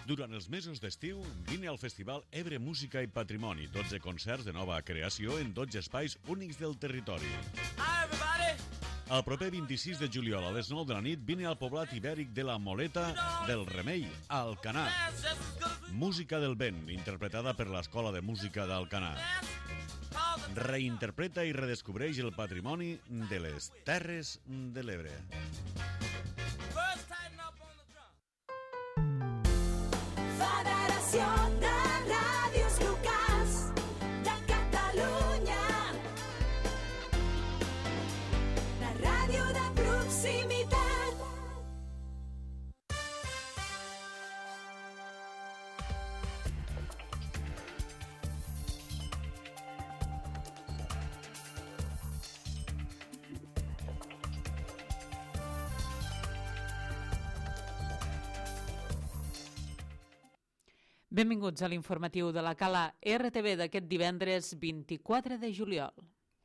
Durant els mesos d'estiu, vine al Festival Ebre Música i Patrimoni. 12 concerts de nova creació en 12 espais únics del territori. El proper 26 de juliol a les 9 de la nit vine al poblat ibèric de la Moleta del Remei, a Alcanar. Música del vent, interpretada per l'Escola de Música d'Alcanar. Reinterpreta i redescobreix el patrimoni de les Terres de l'Ebre. Federació de Ràdios Locals de Catalunya. La ràdio de proximitat. Benvinguts a l'informatiu de la Cala RTV d'aquest divendres 24 de juliol.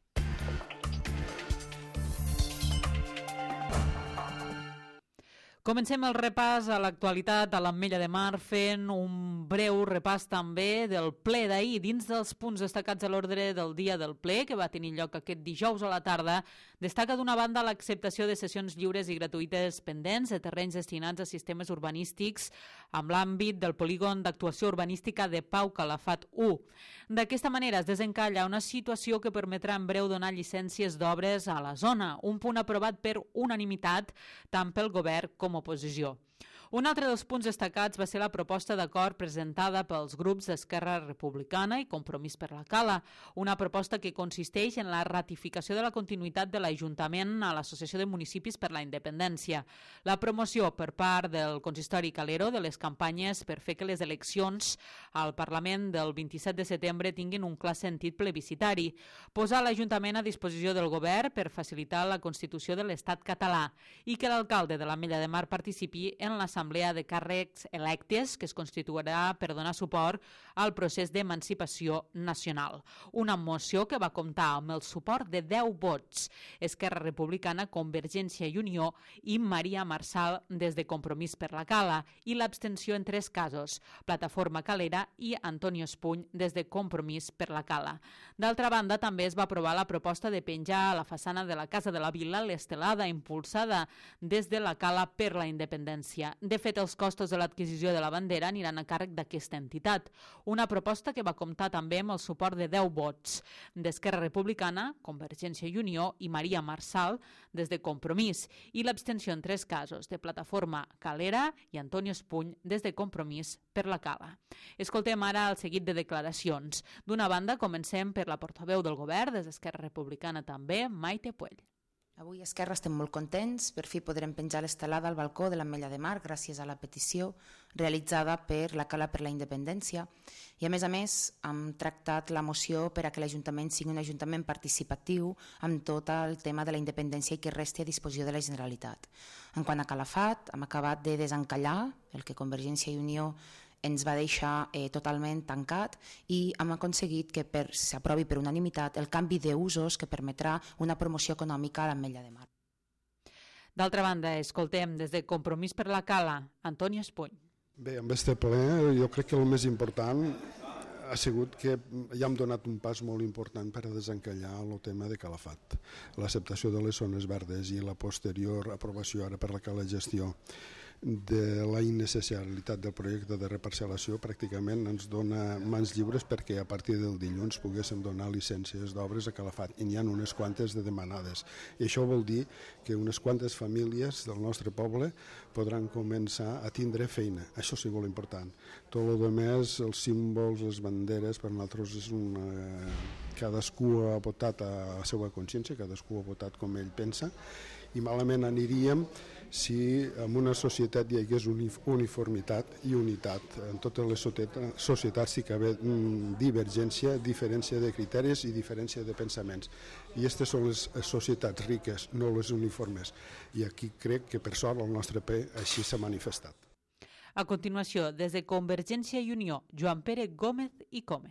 Comencem el repàs a l'actualitat a l'Ametlla de Mar fent un breu repàs també del ple d'ahir. Dins dels punts destacats a l'ordre del dia del ple, que va tenir lloc aquest dijous a la tarda, destaca d'una banda l'acceptació de sessions lliures i gratuïtes pendents de terrenys destinats a sistemes urbanístics amb l'àmbit del polígon d'actuació urbanística de Pau Calafat 1. D'aquesta manera es desencalla una situació que permetrà en breu donar llicències d'obres a la zona, un punt aprovat per unanimitat tant pel govern com oposició. Un altre dels punts destacats va ser la proposta d'acord presentada pels grups d'Esquerra Republicana i Compromís per la Cala, una proposta que consisteix en la ratificació de la continuïtat de l'Ajuntament a l'Associació de Municipis per la Independència, la promoció per part del consistori Calero de les campanyes per fer que les eleccions al Parlament del 27 de setembre tinguin un clar sentit plebiscitari, posar l'Ajuntament a disposició del govern per facilitar la constitució de l'Estat català i que l'alcalde de l'Ametlla de Mar participi en l'assemblea de càrrecs electes que es constituirà per donar suport al procés d'emancipació nacional. Una moció que va comptar amb el suport de 10 vots, Esquerra Republicana, Convergència i Unió i Maria Marçal des de Compromís per la Cala, i l'abstenció en 3 casos, Plataforma Calera i Antonio Espuny des de Compromís per la Cala. D'altra banda, també es va aprovar la proposta de penjar a la façana de la Casa de la Vila l'estelada impulsada des de la Cala per la Independència. De fet, els costos de l'adquisició de la bandera aniran a càrrec d'aquesta entitat. Una proposta que va comptar també amb el suport de 10 vots d'Esquerra Republicana, Convergència i Unió i Maria Marçal des de Compromís, i l'abstenció en 3 casos de Plataforma Calera i Antonio Espuny des de Compromís per la Cala. Escoltem ara el seguit de declaracions. D'una banda, comencem per la portaveu del govern, des d'Esquerra Republicana també, Maite Puell. Avui a Esquerra estem molt contents, per fi podrem penjar l'estelada al balcó de l'Ametlla de Mar gràcies a la petició realitzada per la Cala per la Independència, i a més hem tractat la moció per a que l'Ajuntament sigui un Ajuntament participatiu amb tot el tema de la independència i que resti a disposició de la Generalitat. En quant a Calafat, hem acabat de desencallar el que Convergència i Unió ens va deixar totalment tancat, i hem aconseguit que s'aprovi per unanimitat el canvi d'usos que permetrà una promoció econòmica a l'Ametlla de Mar. D'altra banda, escoltem des de Compromís per la Cala, Antonio Espuny. Bé, amb este ple jo crec que el més important ha sigut que ja hem donat un pas molt important per a desencallar el tema de Calafat. L'acceptació de les zones verdes i la posterior aprovació ara per la Cala Gestió de la innecessaritat del projecte de reparcel·lació pràcticament ens dona mans lliures perquè a partir del dilluns poguéssim donar llicències d'obres a Calafat, i n'hi ha unes quantes de demanades. I això vol dir que unes quantes famílies del nostre poble podran començar a tindre feina. Això sí, molt important. Tot el més, els símbols, les banderes, per nosaltres és cadascú ha votat a la seva consciència, cadascú ha votat com ell pensa, i malament aniríem si en una societat hi hagués uniformitat i unitat. En totes les societats hi cabe divergència, diferència de criteris i diferència de pensaments. I aquestes són les societats riques, no les uniformes. I aquí crec que per sort el nostre ple així s'ha manifestat. A continuació, des de Convergència i Unió, Joan Pere Gómez i Comes.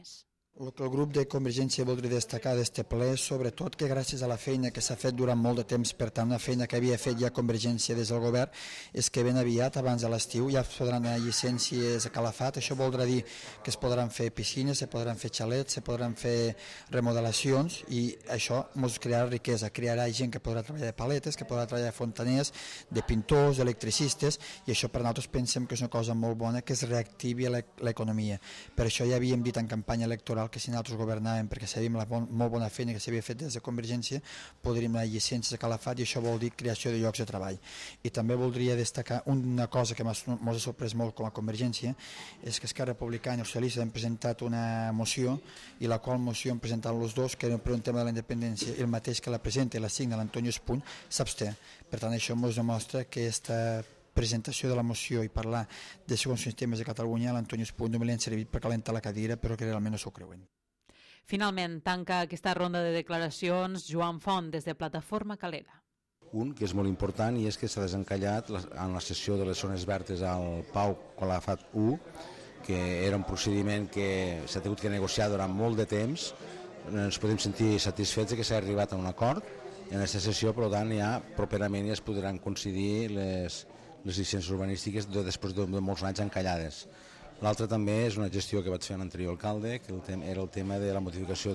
El que el grup de Convergència voldria destacar d'este ple és sobretot que gràcies a la feina que s'ha fet durant molt de temps, per tant una feina que havia fet ja Convergència des del govern, és que ben aviat, abans de l'estiu, ja es podran anar llicències a Calafat. Això voldrà dir que es podran fer piscines, se podran fer xalets, se podran fer remodelacions i això ens crearà riquesa, crearà gent que podrà treballar de paletes, que podrà treballar de fontaners, de pintors, d'electricistes, i això per nosaltres pensem que és una cosa molt bona, que es reactivi l'economia. Per això ja havíem dit en campanya electoral que si nosaltres governàvem, perquè sabíem la molt bona feina que s'havia fet des de Convergència, podríem anar llicències a Calafat i això vol dir creació de llocs de treball. I també voldria destacar una cosa que ens ha sorprès molt com a Convergència, és que Esquerra Republicana i els socialistes han presentat una moció i la qual moció han presentat els dos, que era per un tema de la independència, i el mateix que la presenta i la signa l'Antonio Espuny s'absté. Per tant, això ens demostra que aquesta presentació de la moció i parlar de segons quins temes de Catalunya, l'Antonio Espuny no me li han servit per calentar la cadira, però que realment no s'ho creuen. Finalment, tanca aquesta ronda de declaracions Joan Font, des de Plataforma Calera. Un, que és molt important, i és que s'ha desencallat en la sessió de les zones verdes al Pau Calafat 1, que era un procediment que s'ha hagut que negociar durant molt de temps. Ens podem sentir satisfets que s'ha arribat a un acord en aquesta sessió, per tant, ja properament ja es podran coincidir les llicències urbanístiques després de molts anys encallades. L'altre també és una gestió que vaig fer en l'anterior alcalde, que era el tema de la modificació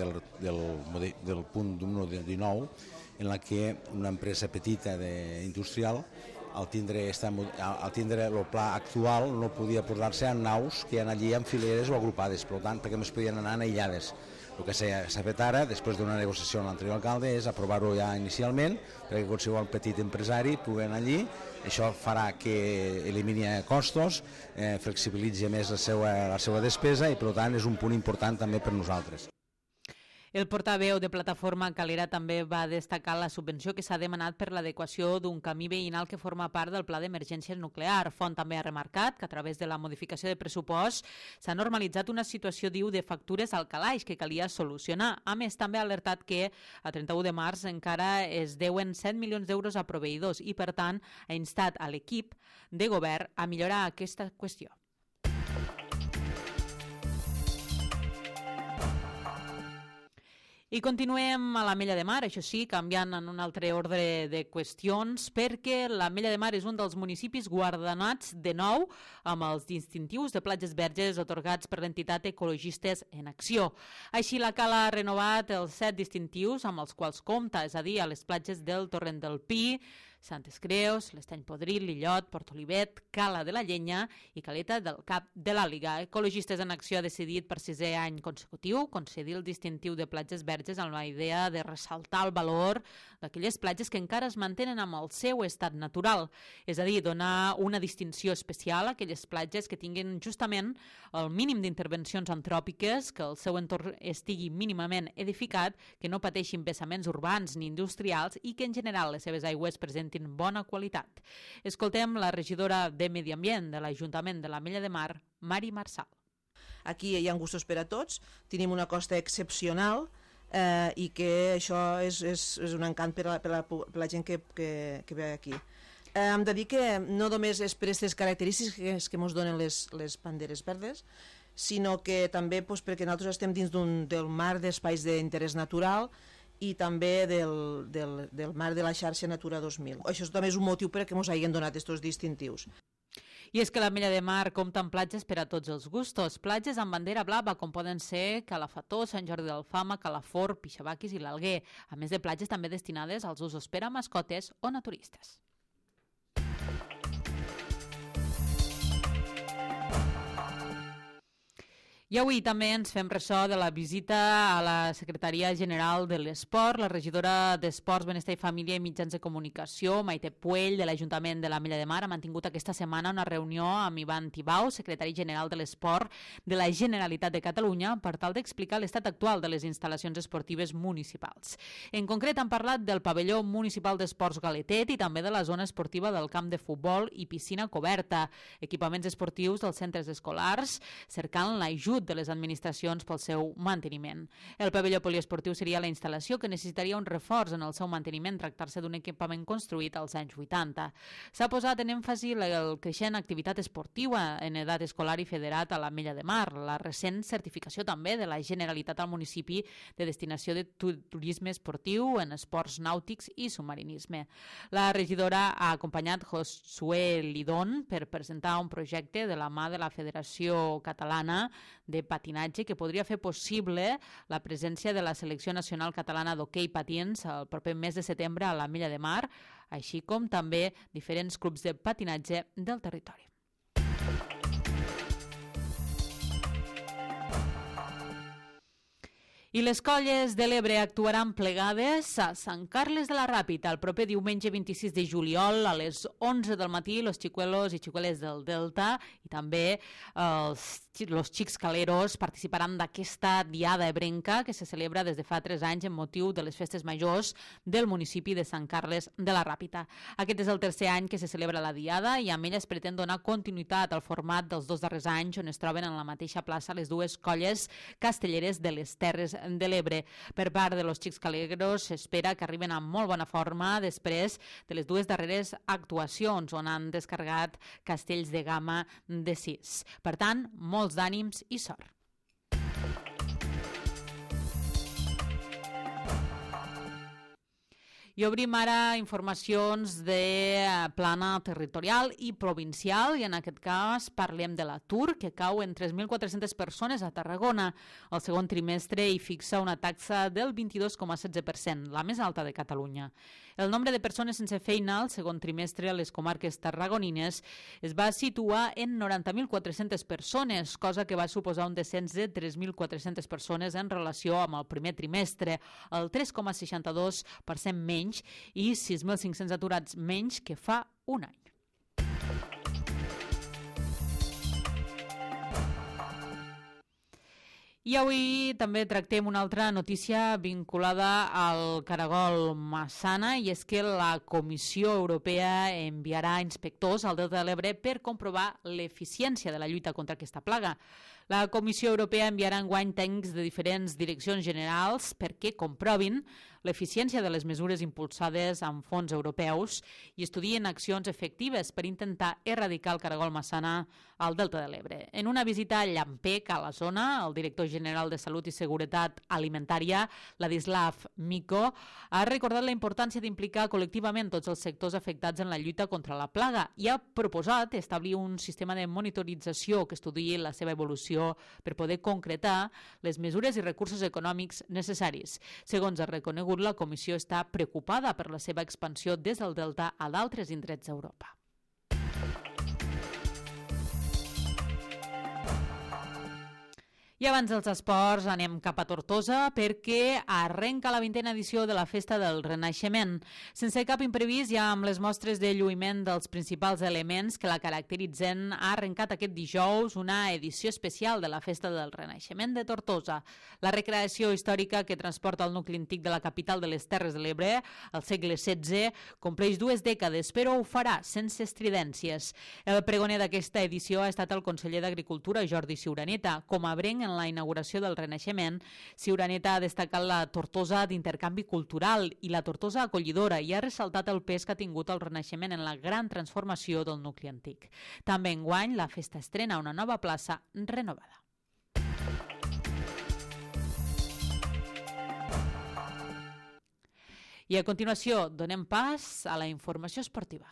del punt número 19, en la que una empresa petita industrial, al tindre el pla actual, no podia posar-se en naus que hi ha allí en fileres o agrupades, per tant, perquè no es podien anar aïllades. El que s'ha fet ara, després d'una negociació amb l'anterior alcalde, és aprovar-ho ja inicialment, perquè qualsevol petit empresari pugui anar allí. Això farà que elimini costos, flexibilitzi més la seva despesa i, per tant, és un punt important també per nosaltres. El portaveu de Plataforma Calera també va destacar la subvenció que s'ha demanat per l'adequació d'un camí veïnal que forma part del Pla d'Emergència Nuclear. Font també ha remarcat que a través de la modificació de pressupost s'ha normalitzat una situació, diu, de factures al calaix que calia solucionar. A més, també ha alertat que a 31 de març encara es deuen 7 milions d'euros a proveïdors i, per tant, ha instat a l'equip de govern a millorar aquesta qüestió. I continuem a l'Ametlla de Mar, això sí, canviant en un altre ordre de qüestions, perquè l'Ametlla de Mar és un dels municipis guardonats de nou amb els distintius de platges verges otorgats per l'entitat Ecologistes en Acció. Així, la Cala ha renovat els 7 distintius amb els quals compta, és a dir, a les platges del Torrent del Pi, Santes Creus, l'Estany Podrit, l'Illot, Port Olivet, Cala de la Llenya i Caleta del Cap de l'Àliga. Ecologistes en Acció ha decidit per 6è any consecutiu concedir el distintiu de platges verges amb la idea de ressaltar el valor d'aquelles platges que encara es mantenen amb el seu estat natural, és a dir, donar una distinció especial a aquelles platges que tinguin justament el mínim d'intervencions antròpiques, que el seu entorn estigui mínimament edificat, que no pateixin vessaments urbans ni industrials i que en general les seves aigües presentin bona qualitat. Escoltem la regidora de Medi Ambient de l'Ajuntament de l'Ametlla de Mar, Mari Marçal. Aquí hi ha gustos per a tots, tenim una costa excepcional i que això és un encant per a la gent que ve aquí. Hem de dir que no només és per aquestes característiques que ens donen les banderes verdes, sinó que també perquè nosaltres estem dins del mar d'espais d'interès natural i també del mar de la xarxa Natura 2000. Això també és un motiu per a que ens hagin donat aquests distintius. I és que l'Ametlla de Mar compta amb platges per a tots els gustos. Platges amb bandera blava, com poden ser Calafató, Sant Jordi d'Alfama, Calafort, Pixabaquis i l'Alguer, a més de platges també destinades als usos per a mascotes o naturistes. I avui també ens fem ressò de la visita a la Secretaria General de l'Esport. La regidora d'Esports, Benestar i Família i Mitjans de Comunicació, Maite Puell, de l'Ajuntament de l'Ametlla de Mar, ha mantingut aquesta setmana una reunió amb Ivan Tibau, secretari general de l'Esport de la Generalitat de Catalunya, per tal d'explicar l'estat actual de les instal·lacions esportives municipals. En concret, han parlat del pavelló municipal d'esports Galetet i també de la zona esportiva del camp de futbol i piscina coberta, equipaments esportius dels centres escolars, cercant l'ajut l'ajut de les administracions pel seu manteniment. El pavelló poliesportiu seria la instal·lació que necessitaria un reforç en el seu manteniment, tractar-se d'un equipament construït als anys 80. S'ha posat en èmfasi la creixent activitat esportiva en edat escolar i federat a l'Ametlla de Mar, la recent certificació també de la Generalitat al municipi de destinació de turisme esportiu en esports nàutics i submarinisme. La regidora ha acompanyat Josué Lidón per presentar un projecte de la mà de la Federació Catalana de Patinatge que podria fer possible la presència de la Selecció Nacional Catalana d'Hoquei Patins el proper mes de setembre a l'Ametlla de Mar, així com també diferents clubs de patinatge del territori. I les colles de l'Ebre actuaran plegades a Sant Carles de la Ràpita el proper diumenge 26 de juliol a les 11 del matí. Los xicuelos i xicueles del Delta i també los xics caleros participaran d'aquesta diada ebrenca que se celebra des de fa 3 anys en motiu de les festes majors del municipi de Sant Carles de la Ràpita. Aquest és el tercer any que se celebra la diada i amb ella es pretén donar continuïtat al format dels 2 darrers anys on es troben en la mateixa plaça les dues colles castelleres de les Terres de l'Ebre. Per part de los xics caleros s'espera que arriben amb molt bona forma després de les 2 darreres actuacions on han descarregat castells de gamma de 6. Per tant, molts d'ànims i sort. I obrim ara informacions de plana territorial i provincial i en aquest cas parlem de l'atur que cau en 3.400 persones a Tarragona. El segon trimestre hi fixa una taxa del 22,16%, la més alta de Catalunya. El nombre de persones sense feina al segon trimestre a les comarques tarragonines es va situar en 90.400 persones, cosa que va suposar un descens de 3.400 persones en relació amb el primer trimestre, el 3,62% menys i 6.500 aturats menys que fa un any. I avui també tractem una altra notícia vinculada al caragol Massana i és que la Comissió Europea enviarà inspectors al Delta de l'Ebre per comprovar l'eficiència de la lluita contra aquesta plaga. La Comissió Europea enviarà enguany tècnics de diferents direccions generals perquè comprovin l'eficiència de les mesures impulsades amb fons europeus i estudien accions efectives per intentar erradicar el caragol Massana al Delta de l'Ebre. En una visita a Llampec, a la zona, el director general de Salut i Seguretat Alimentària, Ladislav Miko, ha recordat la importància d'implicar col·lectivament tots els sectors afectats en la lluita contra la plaga i ha proposat establir un sistema de monitorització que estudiï la seva evolució per poder concretar les mesures i recursos econòmics necessaris. Segons ha reconegut, la Comissió està preocupada per la seva expansió des del Delta a d'altres indrets d'Europa. I abans dels esports anem cap a Tortosa perquè arrenca la 20a edició de la Festa del Renaixement. Sense cap imprevist i amb les mostres de lluïment dels principals elements que la caracteritzen, ha arrencat aquest dijous una edició especial de la Festa del Renaixement de Tortosa. La recreació històrica que transporta el nucli antic de la capital de les Terres de l'Ebre al segle XVI compleix 2 dècades, però ho farà sense estridències. El pregoner d'aquesta edició ha estat el conseller d'Agricultura, Jordi Ciuraneta. Com a abrenc en la inauguració del Renaixement, Ciuraneta ha destacat la Tortosa d'intercanvi cultural i la Tortosa acollidora i ha ressaltat el pes que ha tingut el Renaixement en la gran transformació del nucli antic. També enguany la festa estrena una nova plaça renovada. I a continuació donem pas a la informació esportiva.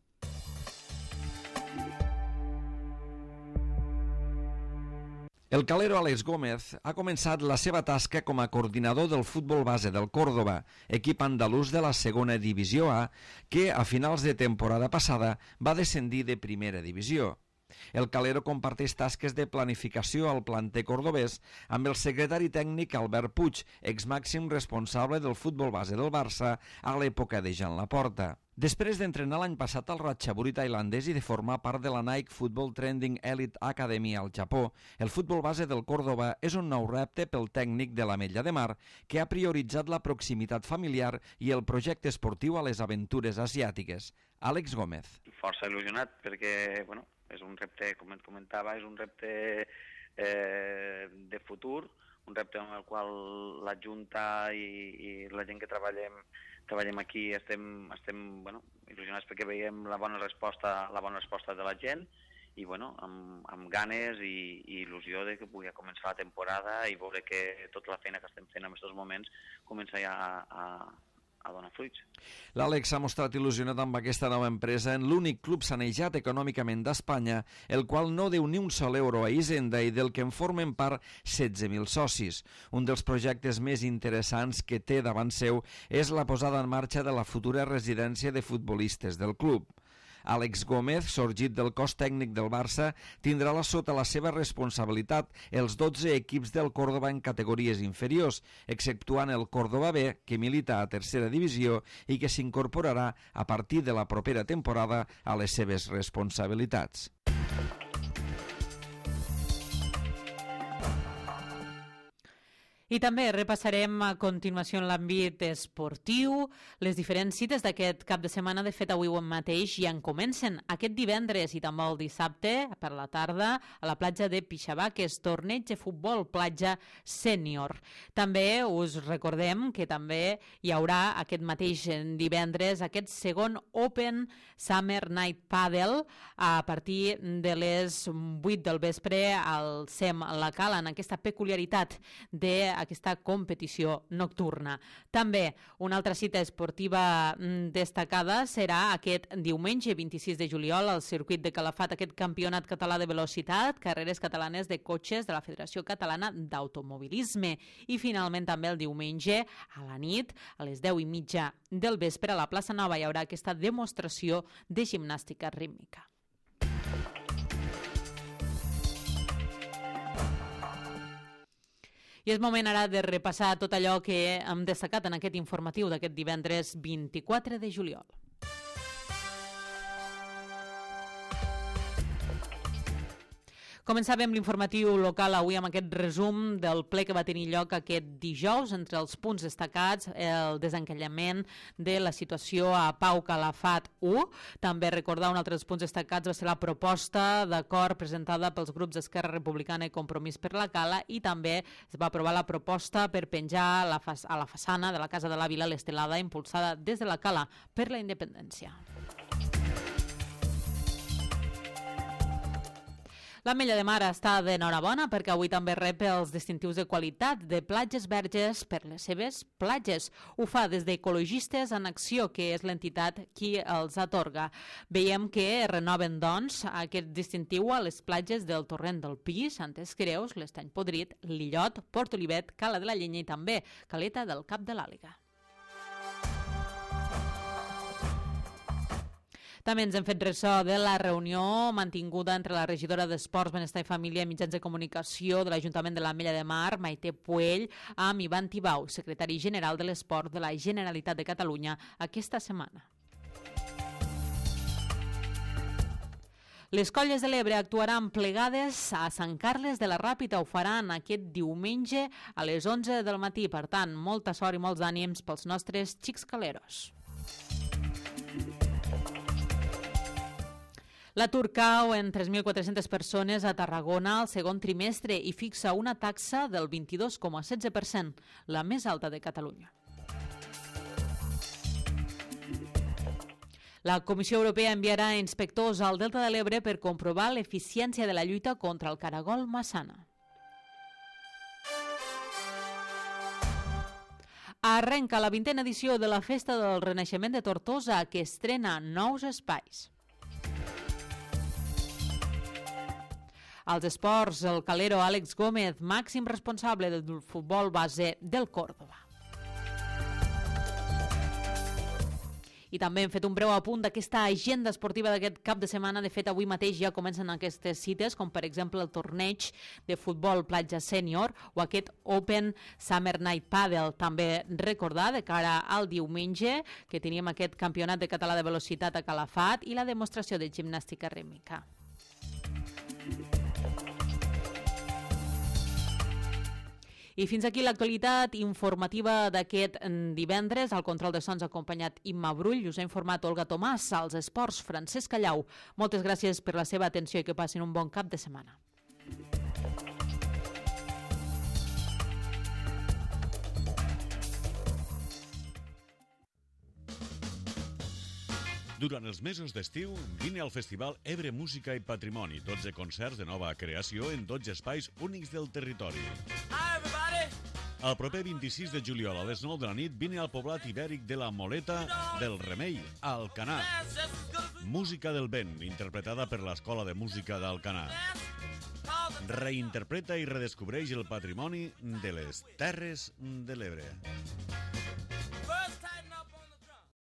El calero Àlex Gómez ha començat la seva tasca com a coordinador del futbol base del Córdoba, equip andalús de la segona divisió A, que a finals de temporada passada va descendir de primera divisió. El calero comparteix tasques de planificació al planter cordobès amb el secretari tècnic Albert Puig, exmàxim responsable del futbol base del Barça a l'època de Jean Laporta. Després d'entrenar l'any passat al Ratchaburi tailandès i de formar part de la Nike Football Trending Elite Academy al Japó, el futbol base del Córdoba és un nou repte pel tècnic de l'Ametlla de Mar, que ha prioritzat la proximitat familiar i el projecte esportiu a les aventures asiàtiques. Àlex Gómez. Força il·lusionat perquè és un repte, com et comentava, és un repte de futur, un repte amb el qual la Junta i la gent que treballem aquí estem il·lusionats perquè veiem la bona resposta de la gent i amb ganes i il·lusió de que pugui començar la temporada i veure que tota la feina que estem fent en aquests moments comença ja a donar fruits. L'Àlex s'ha mostrat il·lusionat amb aquesta nova empresa en l'únic club sanejat econòmicament d'Espanya, el qual no deu ni un sol euro a Hisenda i del que en formen part 16.000 socis. Un dels projectes més interessants que té davant seu és la posada en marxa de la futura residència de futbolistes del club. Àlex Gómez, sorgit del cos tècnic del Barça, tindrà sota la seva responsabilitat els 12 equips del Córdoba en categories inferiors, exceptuant el Córdoba B, que milita a tercera divisió i que s'incorporarà a partir de la propera temporada a les seves responsabilitats. I també repassarem a continuació en l'àmbit esportiu les diferents cites d'aquest cap de setmana. De fet, avui mateix ja en comencen. Aquest divendres i també el dissabte, per la tarda, a la platja de Pixabà, que és torneig de futbol platja sènior. També us recordem que també hi haurà aquest mateix divendres aquest segon Open Summer Night Padel a partir de les 8 del vespre al SEM La Cala, en aquesta peculiaritat d'aquesta competició nocturna. També una altra cita esportiva destacada serà aquest diumenge 26 de juliol al circuit de Calafat, aquest campionat català de velocitat, carreres catalanes de cotxes de la Federació Catalana d'Automobilisme. I finalment també el diumenge a la nit, a les 10:30 del vespre, a la plaça Nova hi haurà aquesta demostració de gimnàstica rítmica. I és moment ara de repassar tot allò que hem destacat en aquest informatiu d'aquest divendres 24 de juliol. Començàvem l'informatiu local avui amb aquest resum del ple que va tenir lloc aquest dijous. Entre els punts destacats, el desencallament de la situació a Pau Calafat 1. També recordar un altre dels punts destacats va ser la proposta d'acord presentada pels grups d'Esquerra Republicana i Compromís per la Cala, i també es va aprovar la proposta per penjar a la façana de la Casa de la Vila l'estelada impulsada des de la Cala per la Independència. L'Ametlla de Mar està d'enhorabona perquè avui també rep els distintius de qualitat de Platges Verges per les seves platges. Ho fa des d'Ecologistes en Acció, que és l'entitat qui els atorga. Veiem que renoven, doncs, aquest distintiu a les platges del Torrent del Pi, Santes Creus, l'Estany Podrit, l'Illot, Port Olivet, Cala de la Llenya i també Caleta del Cap de l'Àliga. També ens hem fet ressò de la reunió mantinguda entre la regidora d'Esports, Benestar i Família i Mitjans de Comunicació de l'Ajuntament de l'Ametlla de Mar, Maite Puell, amb Ivan Tibau, secretari general de l'Esport de la Generalitat de Catalunya, aquesta setmana. Les Colles de l'Ebre actuaran plegades a Sant Carles de la Ràpita. Ho faran aquest diumenge a les 11 del matí. Per tant, molta sort i molts ànims pels nostres xics caleros. L'atur cau en 3.400 persones a Tarragona al segon trimestre i fixa una taxa del 22,16%, la més alta de Catalunya. La Comissió Europea enviarà inspectors al Delta de l'Ebre per comprovar l'eficiència de la lluita contra el caragol massana. Arrenca la 20a edició de la Festa del Renaixement de Tortosa, que estrena nous espais. Als esports, el calero Àlex Gómez, màxim responsable del futbol base del Córdoba. I també hem fet un breu apunt d'aquesta agenda esportiva d'aquest cap de setmana. De fet, avui mateix ja comencen aquestes cites, com per exemple el torneig de futbol platja sènior o aquest Open Summer Night Padel. També recordar de cara al diumenge que teníem aquest campionat de català de velocitat a Calafat i la demostració de gimnàstica rítmica. I fins aquí l'actualitat informativa d'aquest divendres. Al control de sons ha acompanyat Imma Brull, us ha informat Olga Tomàs, als esports Francesc Callau. Moltes gràcies per la seva atenció i que passin un bon cap de setmana. Durant els mesos d'estiu, vine al Festival Ebre Música i Patrimoni, 12 concerts de nova creació en 12 espais únics del territori. El proper 26 de juliol a les 9 de la nit vine al poblat ibèric de la Moleta del Remei, a Alcanar. Música del vent, interpretada per l'Escola de Música d'Alcanar. Reinterpreta i redescobreix el patrimoni de les Terres de l'Ebre.